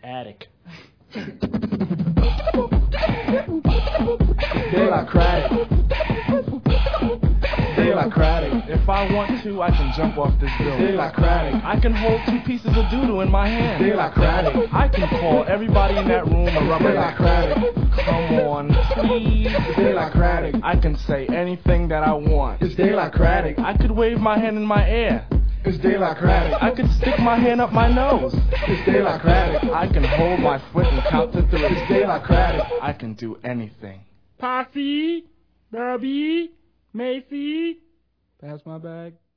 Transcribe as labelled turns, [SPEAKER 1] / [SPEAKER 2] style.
[SPEAKER 1] attic.
[SPEAKER 2] Democratic. Democratic.
[SPEAKER 1] If I want to, I can jump off this building.
[SPEAKER 2] Democratic.
[SPEAKER 1] I can hold 2 pieces of doodle in my hand.
[SPEAKER 2] Democratic.
[SPEAKER 1] I can call everybody in that room a rubber
[SPEAKER 2] Democratic.
[SPEAKER 1] Come on, please.
[SPEAKER 2] Democratic.
[SPEAKER 1] I can say anything that I want.
[SPEAKER 2] It's democratic.
[SPEAKER 1] I could wave my hand in my air.
[SPEAKER 2] It's democratic.
[SPEAKER 1] I could stick my hand up my nose.
[SPEAKER 2] It's democratic.
[SPEAKER 1] I can hold my foot and count to 3.
[SPEAKER 2] It's democratic.
[SPEAKER 1] I can do anything.
[SPEAKER 3] Posse, Bobby, Macy, pass my bag.